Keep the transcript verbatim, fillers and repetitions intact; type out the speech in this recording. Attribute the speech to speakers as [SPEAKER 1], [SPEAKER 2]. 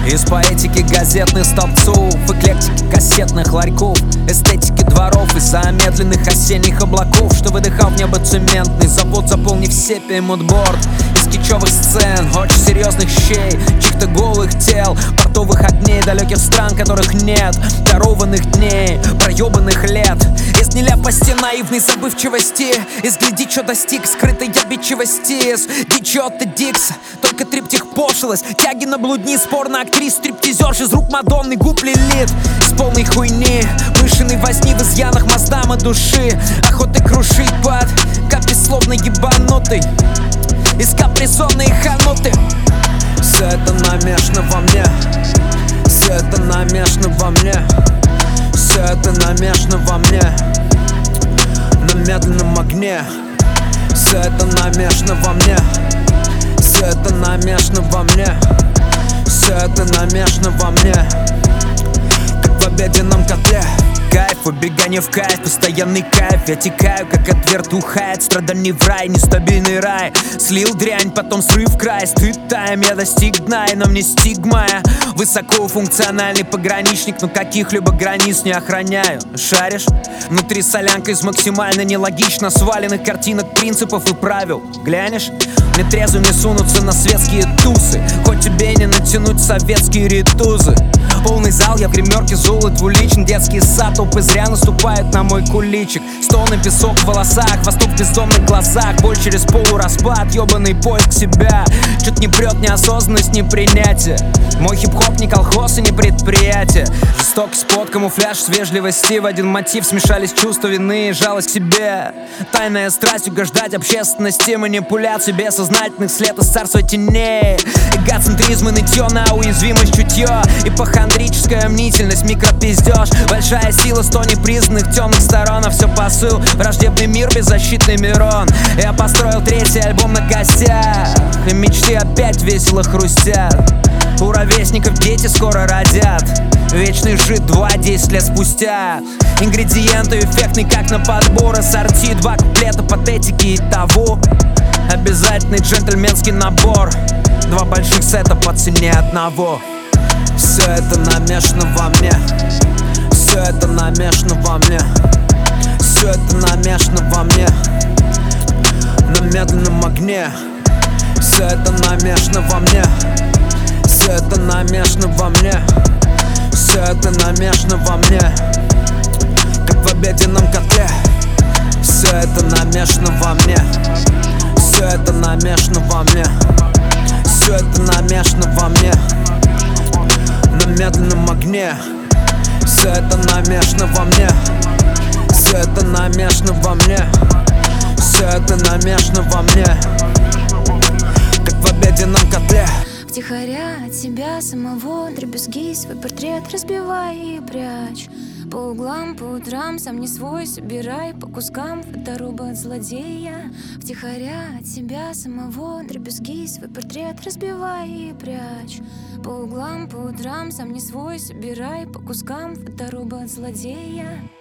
[SPEAKER 1] Из поэтики газетных столбцов, эклектики кассетных ларьков, эстетики дворов и замедленных осенних облаков, что выдыхал в небо цементный завод, заполнив сепией мудборд. Из кичевых сцен, очень серьезных щей, чьих-то голых тел, портовых огней далеких стран, которых нет, дарованных дней, проебанных лет. Из нелепости, наивной забывчивости, из гляди, чё достиг скрытой обидчивости, из дичоты Дикса, только триптих пошлость, тяги на блудни, спор на актрис, стриптизерш из рук Мадонны, губ Лилит. С полной хуйни, мышиной возни в изъянах моздама души, охоты крушить под капли словно ебанутый, из капризонной хануты. Все это намешано во мне, все это намешано во мне, все это намешано во мне, на медленном огне. Все это намешано во мне, все это намешано во мне, все это намешано во мне, как в обеденном котле. Кайф, убегание в кайф, постоянный кайф. Я текаю, как от вертухает, страданий в рай, нестабильный рай. Слил дрянь, потом срыв край, стыд тайм, я достиг дна, и на мне стигма. Я высокофункциональный пограничник, но каких-либо границ не охраняю. Шаришь? Внутри солянка из максимально нелогично сваленных картинок, принципов и правил. Глянешь? Мне трезвым не сунуться на светские тусы, хоть тебе не натянуть советские ритузы. Полный зал, я в гримерке золот двуличен, детский сад, толпы зря наступают на мой куличик. Стоны, песок в волосах, восток в бездомных глазах, боль через полураспад, ебаный поиск себя. Чё-то не прет неосознанность, не принятие. Мой хип-хоп не колхоз и не предприятие. Жестокость под камуфляж с вежливости, в один мотив смешались чувства вины и жалость к себе. Тайная страсть угождать общественности, манипуляции бессознательных след из царства теней. Эгоцентризм и нытье на уязвимость чутье, ипохондрическая мнительность, микропиздеж. Большая сила сто непризнанных темных сторон, а все посыл, враждебный мир, беззащитный Мирон. Я построил третий альбом на костях, и мечты опять весело хрустят. У ровесников дети скоро родят, вечный жид два десять лет спустя. Ингредиенты эффектный, как на подбор, ассорти, два куплета патетики и того. Обязательный джентльменский набор, два больших сета по цене одного. Все это намешано во мне, все это намешано во мне, все это намешано во мне, на медленном огне. Все это намешано во мне, все это намешано во мне, все это намешано во мне, как в обеденном котле. Все это намешано во мне, все это намешано во мне, все это намешано во мне, на медленном огне. Все это намешано во мне, все это намешано во мне, все это намешано во мне, как в обеденном котле.
[SPEAKER 2] Втихаря от себя самого дребезги свой портрет разбивай и прячь. По углам, по утрам, сам не свой, собирай по кускам фоторобот злодея. Втихаря от себя самого дребезги свой портрет разбивай и прячь. По углам, по утрам, сам не свой, собирай по кускам фоторобот злодея.